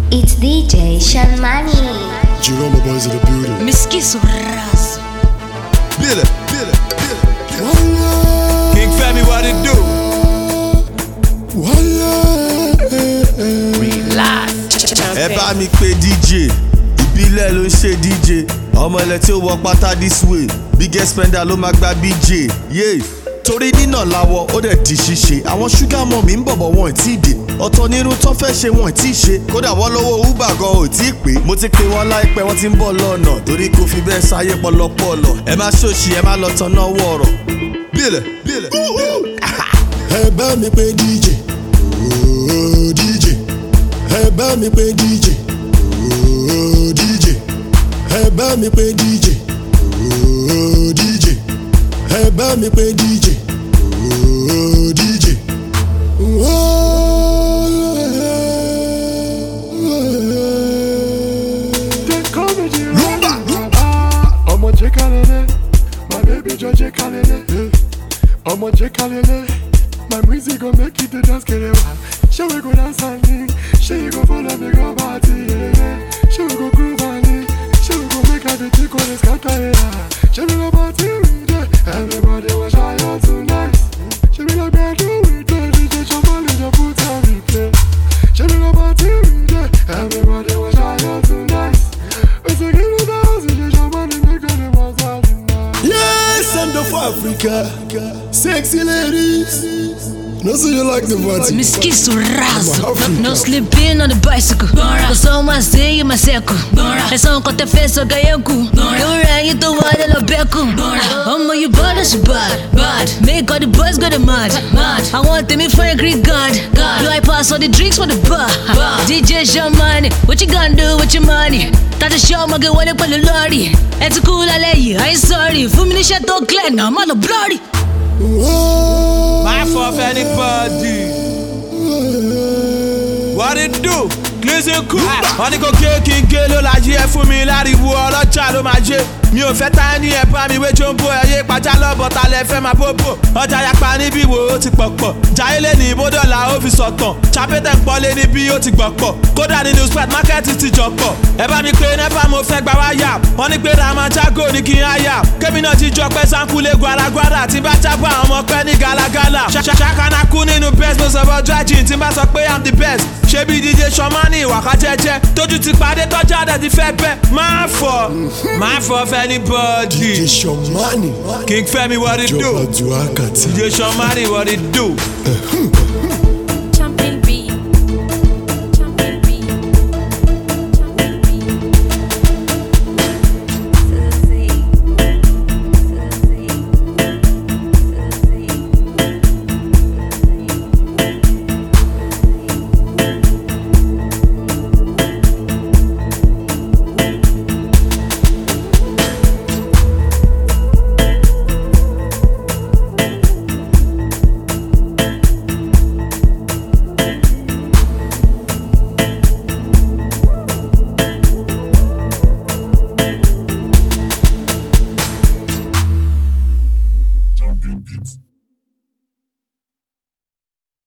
It's DJ Shanmani. Jerome boys in the building. Miski Surras. Bill it. King Femi, what it do? Relax. Ẹ bá mi pè DJ, ìbílẹ̀ ló ń ṣe DJ. Ọmọ ilẹ̀ tí ó wọ pátá this way, biggest spender ló máa gba BJ. Yeah. Torí nínà láwọ ó dẹ̀ di ṣíṣe. Àwọn ṣúgà mọ̀ mí ń bọ̀bọ̀ wọn ì tí ì dé. Ọ̀tọ̀ nírú tó fẹ́ ṣe wọn ì tí ì ṣe. Kódà wọ́n lọ́wọ́ Uber gan ò tí ì pé. Mo ti pè wọ́n láìpẹ́ wọ́n ti ń bọ̀ lọ́nà. Torí kò fi bẹ́ẹ̀ sáyé pọlọpọlọ. Ẹ má ṣòṣì ẹ má lọ tan náà wọ̀rọ̀. Bílẹ̀. Ẹ bá mi pè DJ. Oh, DJ. Ẹ bá mi pè DJ. Oh, DJ. Ẹ bá mi pè DJ. Oh, DJ. Ẹ bá mi pè DJ. Oh, DJ. Ọmọ jẹ́ kálẹ̀lẹ̀, my baby jọ jẹ́ kálẹ̀lẹ̀. Ọmọ jẹ́ kálẹ̀lẹ̀, my music gon make you to dance kerewa. Ṣé we go dance and sing? Ṣé you go follow me go party? Ṣé we go groove and lean? Ṣé we go make everything go dey scatter? Ṣé we go party with it? Everybody was shy out tonight. Ṣé we go gbẹ́dú with it? DJ Shanmani just put on replay. Ṣé we go party with it? Everybody was shy out tonight. We say give me the house, DJ Shanmani make all the ones out tonight. Yes, send of Africa. Sexy ladies. No say you like the party. Miski Surras. No sleeping on the bicycle. Cause so much stay in my circle. It's on cut the face of Gayaku. Don't ride it to one in a beku. You bad as you bad. Make all the boys go to mad. I want them in for a Greek god. Do I pass all the drinks for the bar? DJ Shanmani, what you gonna do with your money? That the show my girl wanna put the lorry. It's a cool alley, I ain't sorry. For me, shit don't clear, now I'm all bloody. My fault for anybody. What it do? Listen cool. Wọ́n ní kò kéèké ló la jí ẹ fún mi láriwo ọlọ́jà ló máa jẹ́. Mi ò fẹ́ ta ní ẹ̀ bá mi wé jombo ẹ̀yẹ pàjá lọ́bọ̀ ta lẹ fẹ́ máa bóbò. Ọjà yapa níbí wo ó ti pọ̀pọ̀. Jayélé ní ibodòlà ó fi sọ̀tàn. Chapete ń pọ́lé níbí ó ti gbọ̀pọ̀. Kódà nínú spread market ti jọ̀pọ̀. Ẹ bá mi pé nẹ́fà mo fẹ́ gba wáyà. Wọ́n ní pé Ramajago ní kí n háyà. Kémi náà ti jọ pé Sankule Gwaragbara tí bá jábọ̀ àwọn ọmọ pẹ́ ní Galagala. Ṣàkànnà kú nínú best mo sọ bọ́ dredging tí bá sọ pé I'm the best. Ṣé bí DJ Shanmani ìwàkà jẹ́jẹ́ tójú ti pàdé tọ́jà dẹ̀ ti fẹ́ bẹ́. Máa fọ́ fẹ́ anybody. DJ Shanmani. King Femi, what it do? Jọba Duakati. DJ Shanmani, what it do?